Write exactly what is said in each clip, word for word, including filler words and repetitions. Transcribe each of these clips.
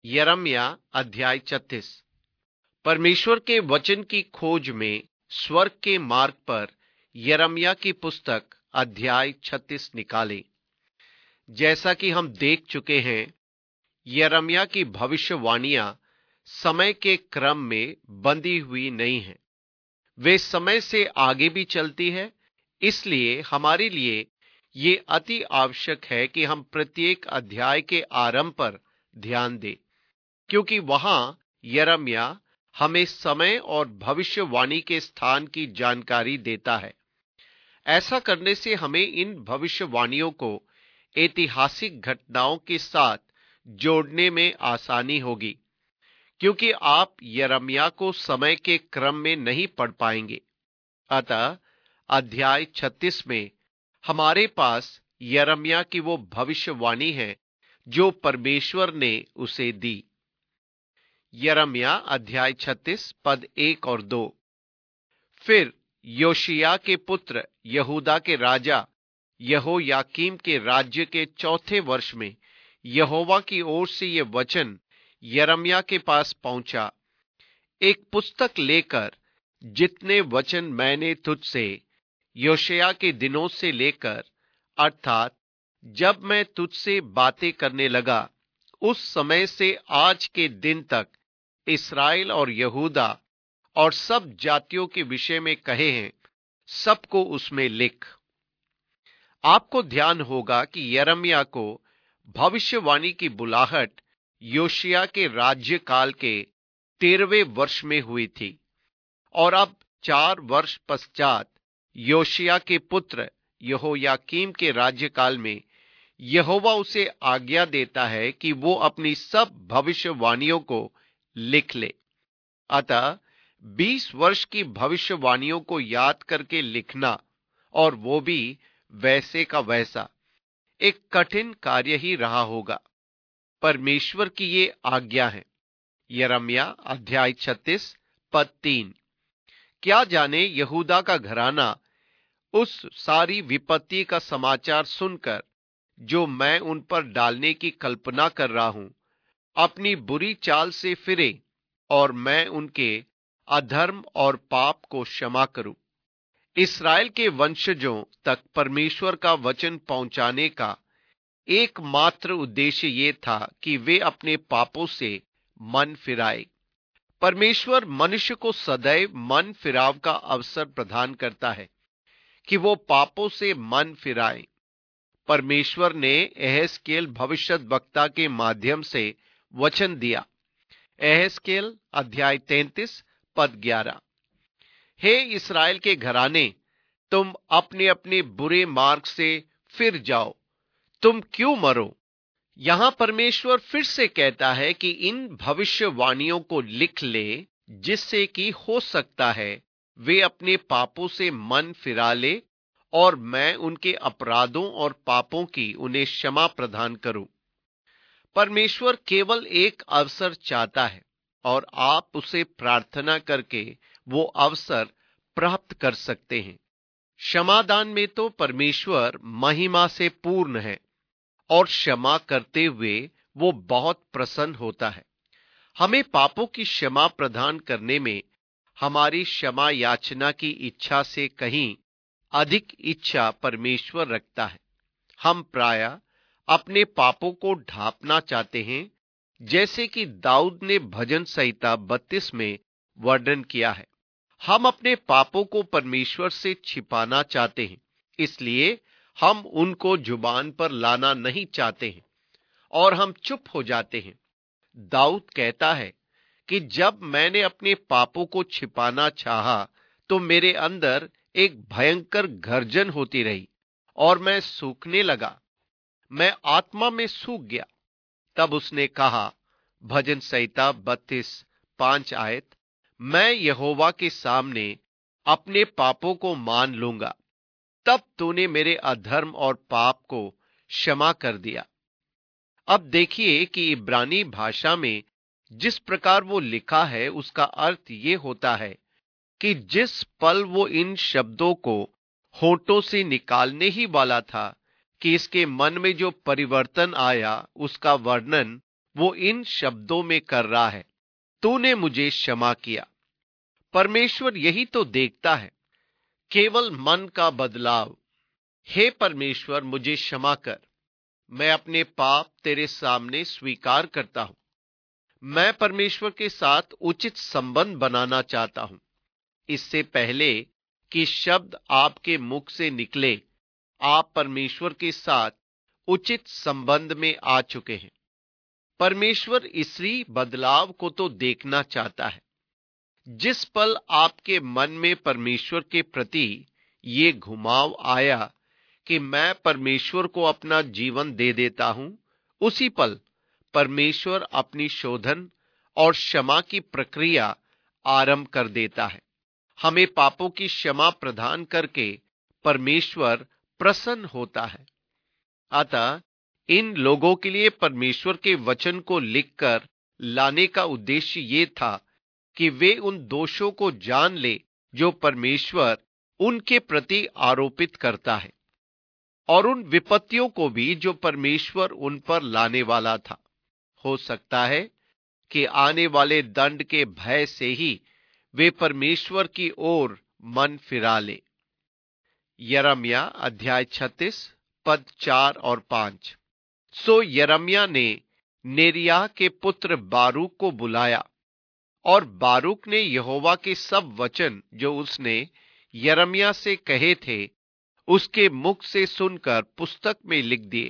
यिर्मयाह अध्याय छत्तीस। परमेश्वर के वचन की खोज में स्वर्ग के मार्ग पर यिर्मयाह की पुस्तक अध्याय छत्तीस निकालें। जैसा कि हम देख चुके हैं, यिर्मयाह की भविष्यवाणियां समय के क्रम में बंधी हुई नहीं हैं, वे समय से आगे भी चलती है। इसलिए हमारे लिए ये अति आवश्यक है कि हम प्रत्येक अध्याय के आरंभ पर ध्यान दें, क्योंकि वहां यिर्मयाह हमें समय और भविष्यवाणी के स्थान की जानकारी देता है। ऐसा करने से हमें इन भविष्यवाणियों को ऐतिहासिक घटनाओं के साथ जोड़ने में आसानी होगी, क्योंकि आप यिर्मयाह को समय के क्रम में नहीं पढ़ पाएंगे। अतः अध्याय छत्तीस में हमारे पास यिर्मयाह की वो भविष्यवाणी है जो परमेश्वर ने उसे दी। यिर्मयाह अध्याय छत्तीस पद एक और दो। फिर योशिय्याह के पुत्र यहूदा के राजा यहोयाकीम के राज्य के चौथे वर्ष में यहोवा की ओर से ये वचन यिर्मयाह के पास पहुंचा। एक पुस्तक लेकर जितने वचन मैंने तुझसे योशिय्याह के दिनों से लेकर, अर्थात जब मैं तुझसे बातें करने लगा, उस समय से आज के दिन तक इस्राएल और यहूदा और सब जातियों के विषय में कहे हैं, सबको उसमें लिख। आपको ध्यान होगा कि यिर्मयाह को भविष्यवाणी की बुलाहट योशिय्याह के राज्यकाल के तेरहवें वर्ष में हुई थी, और अब चार वर्ष पश्चात योशिय्याह के पुत्र यहोयाकीम के राज्यकाल में यहोवा उसे आज्ञा देता है कि वो अपनी सब भविष्यवाणियों को लिख ले। अतः बीस वर्ष की भविष्यवाणियों को याद करके लिखना, और वो भी वैसे का वैसा, एक कठिन कार्य ही रहा होगा। परमेश्वर की ये आज्ञा है। यिर्मयाह अध्याय छत्तीस पद तीन। क्या जाने यहूदा का घराना उस सारी विपत्ति का समाचार सुनकर, जो मैं उन पर डालने की कल्पना कर रहा हूं, अपनी बुरी चाल से फिरे और मैं उनके अधर्म और पाप को क्षमा करूं। इस्राएल के वंशजों तक परमेश्वर का वचन पहुंचाने का एकमात्र उद्देश्य ये था कि वे अपने पापों से मन फिराए। परमेश्वर मनुष्य को सदैव मन फिराव का अवसर प्रदान करता है कि वो पापों से मन फिराए। परमेश्वर ने एहेजकेल भविष्यद्वक्ता के माध्यम से वचन दिया। एहेजकेल अध्याय तैंतीस पद ग्यारह। हे इस्राएल के घराने, तुम अपने अपने बुरे मार्ग से फिर जाओ, तुम क्यों मरो। यहां परमेश्वर फिर से कहता है कि इन भविष्यवाणियों को लिख ले, जिससे कि हो सकता है वे अपने पापों से मन फिरा ले और मैं उनके अपराधों और पापों की उन्हें क्षमा प्रदान करूं। परमेश्वर केवल एक अवसर चाहता है और आप उसे प्रार्थना करके वो अवसर प्राप्त कर सकते हैं। क्षमादान में तो परमेश्वर महिमा से पूर्ण है और क्षमा करते हुए वो बहुत प्रसन्न होता है। हमें पापों की क्षमा प्रदान करने में हमारी क्षमा याचना की इच्छा से कहीं अधिक इच्छा परमेश्वर रखता है। हम प्रायः अपने पापों को ढांपना चाहते हैं, जैसे कि दाऊद ने भजन संहिता बत्तीस में वर्णन किया है। हम अपने पापों को परमेश्वर से छिपाना चाहते हैं, इसलिए हम उनको जुबान पर लाना नहीं चाहते हैं और हम चुप हो जाते हैं। दाऊद कहता है कि जब मैंने अपने पापों को छिपाना चाहा, तो मेरे अंदर एक भयंकर गर्जन होती रही और मैं सूखने लगा, मैं आत्मा में सूख गया। तब उसने कहा, भजन संहिता बत्तीस पांच आयत, मैं यहोवा के सामने अपने पापों को मान लूंगा, तब तूने मेरे अधर्म और पाप को क्षमा कर दिया। अब देखिए कि इब्रानी भाषा में जिस प्रकार वो लिखा है, उसका अर्थ ये होता है कि जिस पल वो इन शब्दों को होठों से निकालने ही वाला था कि इसके मन में जो परिवर्तन आया, उसका वर्णन वो इन शब्दों में कर रहा है, तूने मुझे क्षमा किया। परमेश्वर यही तो देखता है, केवल मन का बदलाव। हे परमेश्वर, मुझे क्षमा कर, मैं अपने पाप तेरे सामने स्वीकार करता हूं। मैं परमेश्वर के साथ उचित संबंध बनाना चाहता हूं। इससे पहले कि शब्द आपके मुख से निकले, आप परमेश्वर के साथ उचित संबंध में आ चुके हैं। परमेश्वर इसी बदलाव को तो देखना चाहता है। जिस पल आपके मन में परमेश्वर के प्रति ये घुमाव आया कि मैं परमेश्वर को अपना जीवन दे देता हूं, उसी पल परमेश्वर अपनी शोधन और क्षमा की प्रक्रिया आरंभ कर देता है। हमें पापों की क्षमा प्रदान करके परमेश्वर प्रसन्न होता है। अतः इन लोगों के लिए परमेश्वर के वचन को लिखकर लाने का उद्देश्य ये था कि वे उन दोषों को जान ले जो परमेश्वर उनके प्रति आरोपित करता है, और उन विपत्तियों को भी जो परमेश्वर उन पर लाने वाला था। हो सकता है कि आने वाले दंड के भय से ही वे परमेश्वर की ओर मन फिरा ले। यिर्मयाह अध्याय छत्तीस पद चार और पांच। सो यिर्मयाह ने नेरिय्याह के पुत्र बारूक को बुलाया, और बारूक ने यहोवा के सब वचन जो उसने यिर्मयाह से कहे थे उसके मुख से सुनकर पुस्तक में लिख दिए।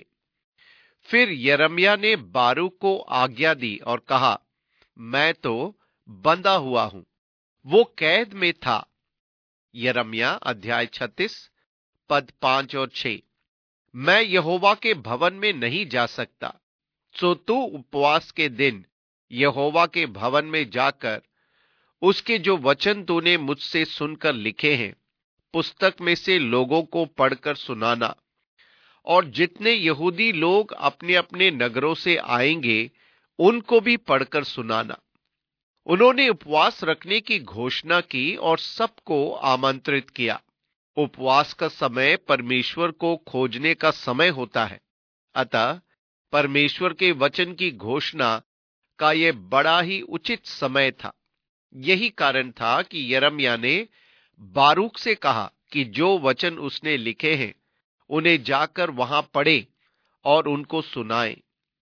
फिर यिर्मयाह ने बारूक को आज्ञा दी और कहा, मैं तो बंधा हुआ हूं, वो कैद में था। यिर्मयाह अध्याय छत्तीस पद पांच और छह। मैं यहोवा के भवन में नहीं जा सकता, सो तू उपवास के दिन यहोवा के भवन में जाकर उसके जो वचन तूने मुझसे सुनकर लिखे हैं पुस्तक में से लोगों को पढ़कर सुनाना, और जितने यहूदी लोग अपने अपने नगरों से आएंगे उनको भी पढ़कर सुनाना। उन्होंने उपवास रखने की घोषणा की और सबको आमंत्रित किया। उपवास का समय परमेश्वर को खोजने का समय होता है। अतः परमेश्वर के वचन की घोषणा का यह बड़ा ही उचित समय था। यही कारण था कि यिर्मयाह ने बारूक से कहा कि जो वचन उसने लिखे हैं उन्हें जाकर वहां पढ़े और उनको सुनाए।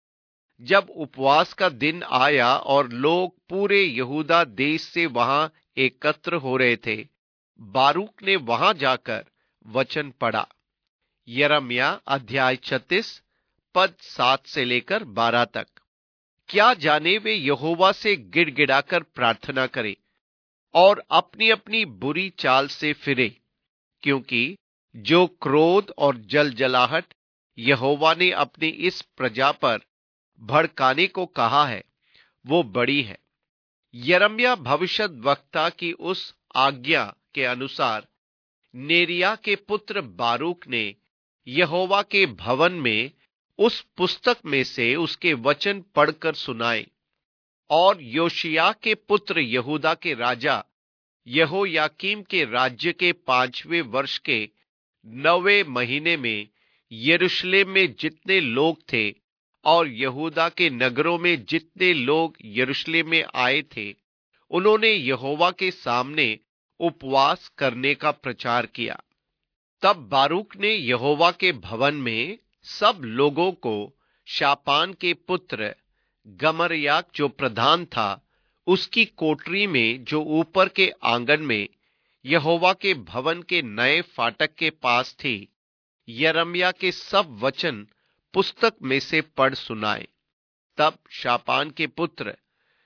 जब उपवास का दिन आया और लोग पूरे यहूदा देश से वहां एकत्र हो रहे थे, बारूक ने वहां जाकर वचन पढ़ा। यिर्मयाह अध्याय छत्तीस पद सात से लेकर बारह तक। क्या जाने वे यहोवा से गिड़गिड़ाकर प्रार्थना करें और अपनी अपनी बुरी चाल से फिरे, क्योंकि जो क्रोध और जलजलाहट यहोवा ने अपनी इस प्रजा पर भड़काने को कहा है वो बड़ी है। यिर्मयाह भविष्यद्वक्ता की उस आज्ञा के अनुसार नेरिय्याह के पुत्र बारूक ने यहोवा के भवन में उस पुस्तक में से उसके वचन पढ़कर सुनाए, और योशिय्याह के पुत्र यहूदा के राजा यहोयाकीम के राज्य के पांचवें वर्ष के नौवें महीने में यरूशलेम में जितने लोग थे और यहूदा के नगरों में जितने लोग यरूशलेम में आए थे, उन्होंने यहोवा के सामने उपवास करने का प्रचार किया। तब बारूक ने यहोवा के भवन में सब लोगों को शापान के पुत्र गमर्याह जो प्रधान था उसकी कोठरी में जो ऊपर के आंगन में यहोवा के भवन के नए फाटक के पास थी, यिर्मयाह के सब वचन पुस्तक में से पढ़ सुनाए। तब शापान के पुत्र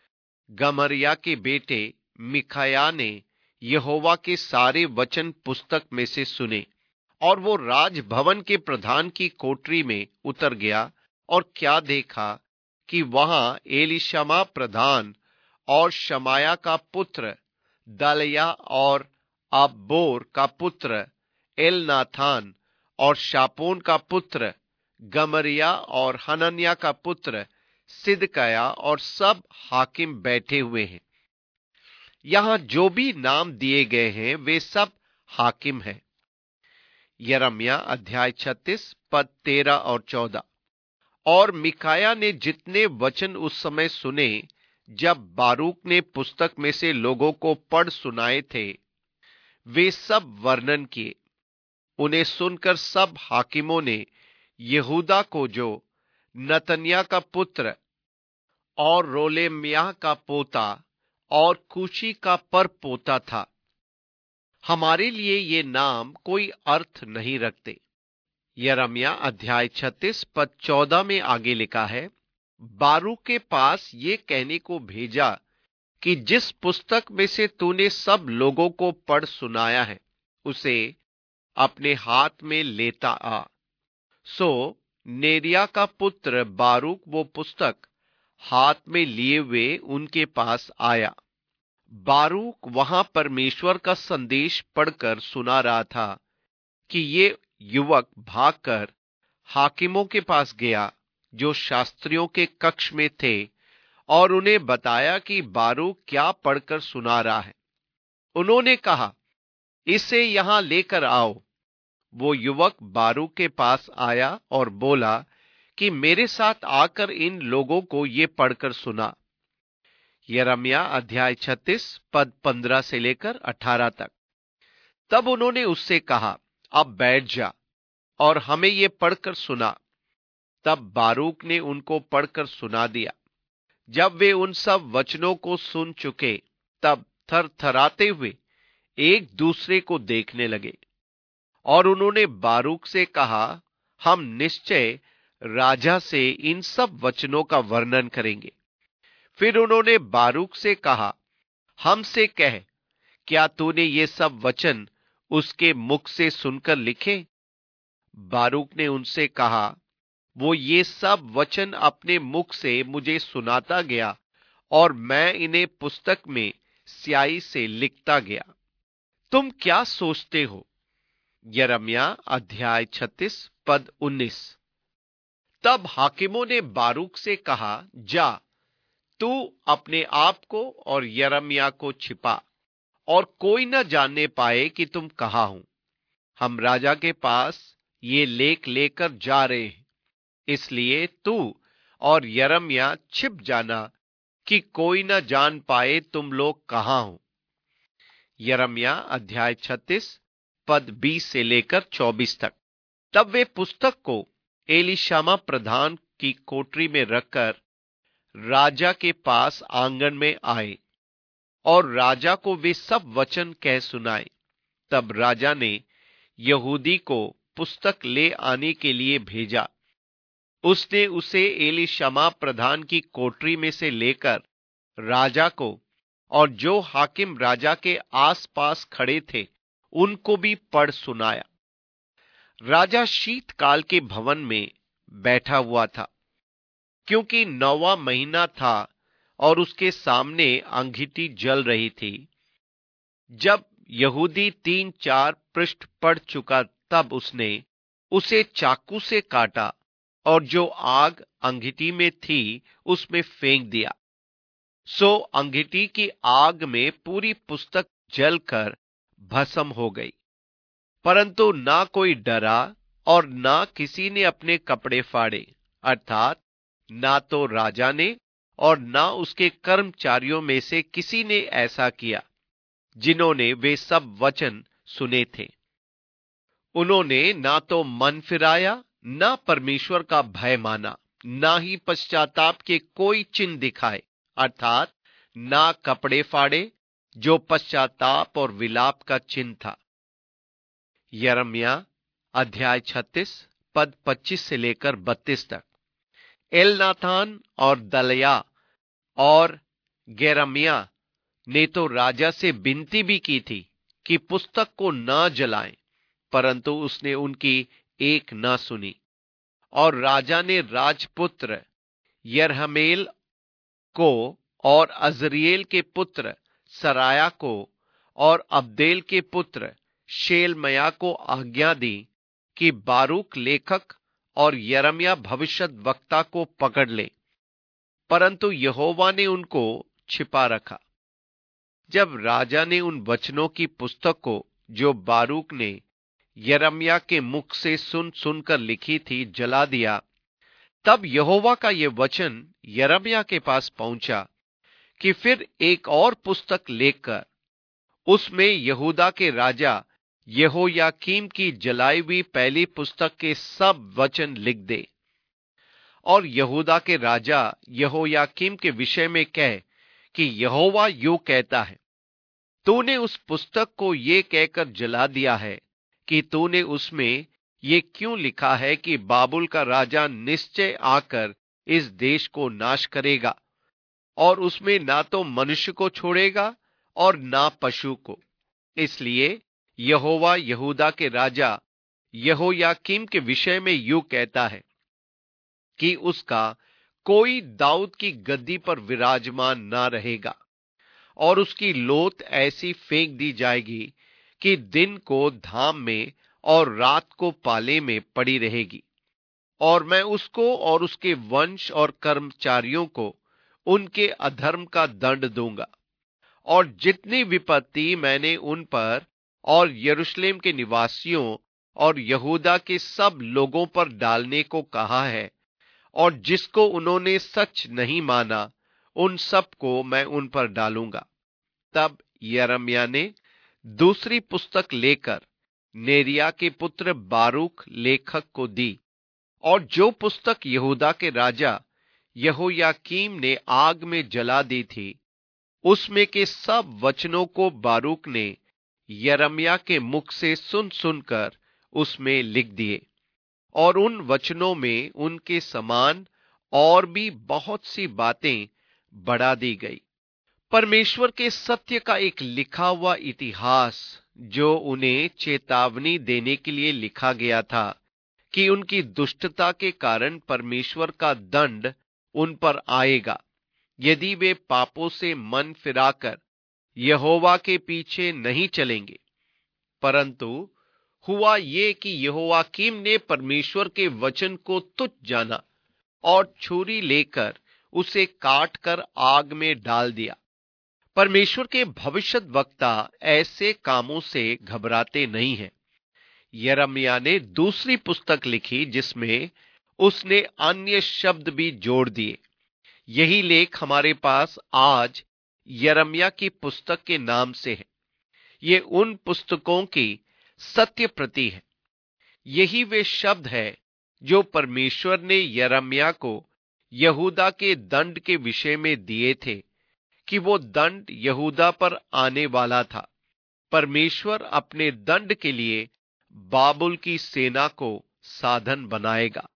गमर्याह के बेटे मिखायाह ने यहोवा के सारे वचन पुस्तक में से सुने, और वो राजभवन के प्रधान की कोठरी में उतर गया, और क्या देखा कि वहां एलीशामा प्रधान और शमाया का पुत्र दलया और अब्बोर का पुत्र एलनाथान और शापोन का पुत्र गमर्याह और हनन्याह का पुत्र सिदकिय्याह और सब हाकिम बैठे हुए हैं। यहां जो भी नाम दिए गए हैं वे सब हाकिम हैं। यिर्मयाह अध्याय छत्तीस पद तेरह और चौदह। और मिकाया ने जितने वचन उस समय सुने जब बारूक ने पुस्तक में से लोगों को पढ़ सुनाए थे, वे सब वर्णन किए। उन्हें सुनकर सब हाकिमों ने यहूदा को, जो नतन्याह का पुत्र और रोलेम्याह का पोता और कूशी का पर पोता था, हमारे लिए ये नाम कोई अर्थ नहीं रखते। यिर्मयाह अध्याय छत्तीस पद चौदह में आगे लिखा है, बारूक के पास ये कहने को भेजा कि जिस पुस्तक में से तूने सब लोगों को पढ़ सुनाया है, उसे अपने हाथ में लेता आ। सो नेरिया का पुत्र बारूक वो पुस्तक हाथ में लिए हुए उनके पास आया। बारूक वहां परमेश्वर का संदेश पढ़कर सुना रहा था कि ये युवक भागकर हाकिमों के पास गया जो शास्त्रियों के कक्ष में थे, और उन्हें बताया कि बारूक क्या पढ़कर सुना रहा है। उन्होंने कहा, इसे यहां लेकर आओ। वो युवक बारूक के पास आया और बोला कि मेरे साथ आकर इन लोगों को ये पढ़कर सुना। यिर्मयाह अध्याय छत्तीस पद पंद्रह से लेकर अठारह तक। तब उन्होंने उससे कहा, अब बैठ जा और हमें ये पढ़कर सुना। तब बारूक ने उनको पढ़कर सुना दिया। जब वे उन सब वचनों को सुन चुके, तब थरथराते हुए एक दूसरे को देखने लगे, और उन्होंने बारूक से कहा, हम निश्चय राजा से इन सब वचनों का वर्णन करेंगे। फिर उन्होंने बारूक से कहा, हमसे कह, क्या तूने ये सब वचन उसके मुख से सुनकर लिखे? बारूक ने उनसे कहा, वो ये सब वचन अपने मुख से मुझे सुनाता गया और मैं इन्हें पुस्तक में स्याही से लिखता गया। तुम क्या सोचते हो? यिर्मयाह अध्याय छत्तीस पद उन्नीस। तब हाकिमों ने बारूक से कहा, जा, तू अपने आप को और यिर्मयाह को छिपा, और कोई न जानने पाए कि तुम कहाँ हो। हम राजा के पास ये लेख लेकर जा रहे हैं, इसलिए तू और यिर्मयाह छिप जाना कि कोई न जान पाए तुम लोग कहाँ हो। यिर्मयाह अध्याय छत्तीस पद बीस से लेकर चौबीस तक। तब वे पुस्तक को एलीशामा प्रधान की कोठरी में रखकर राजा के पास आंगन में आए, और राजा को वे सब वचन कह सुनाए। तब राजा ने यहूदी को पुस्तक ले आने के लिए भेजा। उसने उसे एलीशामा प्रधान की कोठरी में से लेकर राजा को और जो हाकिम राजा के आसपास खड़े थे उनको भी पढ़ सुनाया। राजा शीतकाल के भवन में बैठा हुआ था, क्योंकि नौवां महीना था और उसके सामने अंगीठी जल रही थी। जब यहूदी तीन चार पृष्ठ पढ़ चुका, तब उसने उसे चाकू से काटा और जो आग अंगीठी में थी उसमें फेंक दिया। सो अंगीठी की आग में पूरी पुस्तक जलकर भस्म हो गई। परंतु ना कोई डरा और ना किसी ने अपने कपड़े फाड़े, अर्थात ना तो राजा ने और ना उसके कर्मचारियों में से किसी ने ऐसा किया जिन्होंने वे सब वचन सुने थे। उन्होंने ना तो मन फिराया, ना परमेश्वर का भय माना, ना ही पश्चाताप के कोई चिन्ह दिखाए, अर्थात ना कपड़े फाड़े जो पश्चाताप और विलाप का चिन्ह था। यिर्मयाह अध्याय छत्तीस पद पच्चीस से लेकर बत्तीस तक। एलनाथान और दलया और गेरमिया ने तो राजा से विनती भी की थी कि पुस्तक को न जलाएं, परंतु उसने उनकी एक न सुनी। और राजा ने राजपुत्र यरहमेल को और अजरिएल के पुत्र सराया को और अब्देल के पुत्र शेलमया को आज्ञा दी कि बारूक लेखक और यिर्मयाह भविष्यद्वक्ता को पकड़ ले, परंतु यहोवा ने उनको छिपा रखा। जब राजा ने उन वचनों की पुस्तक को जो बारूक ने यिर्मयाह के मुख से सुन सुनकर लिखी थी जला दिया, तब यहोवा का यह वचन यिर्मयाह के पास पहुंचा कि फिर एक और पुस्तक लेकर उसमें यहूदा के राजा यहोयाकीम की जलाई हुई पहली पुस्तक के सब वचन लिख दे और यहूदा के राजा यहोयाकीम के विषय में कह कि यहोवा यूं कहता है, तूने उस पुस्तक को ये कहकर जला दिया है कि तूने उसमें ये क्यों लिखा है कि बाबुल का राजा निश्चय आकर इस देश को नाश करेगा और उसमें ना तो मनुष्य को छोड़ेगा और ना पशु को। इसलिए यहोवा यहूदा के राजा यहोयाकीम के विषय में यूं कहता है कि उसका कोई दाऊद की गद्दी पर विराजमान ना रहेगा और उसकी लोथ ऐसी फेंक दी जाएगी कि दिन को धाम में और रात को पाले में पड़ी रहेगी। और मैं उसको और उसके वंश और कर्मचारियों को उनके अधर्म का दंड दूंगा और जितनी विपत्ति मैंने उन पर और यरूशलेम के निवासियों और यहूदा के सब लोगों पर डालने को कहा है और जिसको उन्होंने सच नहीं माना, उन सब को मैं उन पर डालूंगा। तब यिर्मयाह ने दूसरी पुस्तक लेकर नेरिय्याह के पुत्र बारूक लेखक को दी और जो पुस्तक यहूदा के राजा यहोयाकीम ने आग में जला दी थी, उसमें के सब वचनों को बारूक ने यिर्मयाह के मुख से सुन सुनकर उसमें लिख दिए और उन वचनों में उनके समान और भी बहुत सी बातें बढ़ा दी गई। परमेश्वर के सत्य का एक लिखा हुआ इतिहास जो उन्हें चेतावनी देने के लिए लिखा गया था कि उनकी दुष्टता के कारण परमेश्वर का दंड उन पर आएगा यदि वे पापों से मन फिराकर यहोवा के पीछे नहीं चलेंगे। परंतु हुआ ये कि यहोयाकीम ने परमेश्वर के वचन को तुच्छ जाना और छुरी लेकर उसे काट कर आग में डाल दिया। परमेश्वर के भविष्यद्वक्ता ऐसे कामों से घबराते नहीं हैं। यिर्मयाह ने दूसरी पुस्तक लिखी जिसमें उसने अन्य शब्द भी जोड़ दिए। यही लेख हमारे पास आज यिर्मयाह की पुस्तक के नाम से है। ये उन पुस्तकों की सत्य प्रति है। यही वे शब्द है जो परमेश्वर ने यिर्मयाह को यहूदा के दंड के विषय में दिए थे कि वो दंड यहूदा पर आने वाला था। परमेश्वर अपने दंड के लिए बाबुल की सेना को साधन बनाएगा।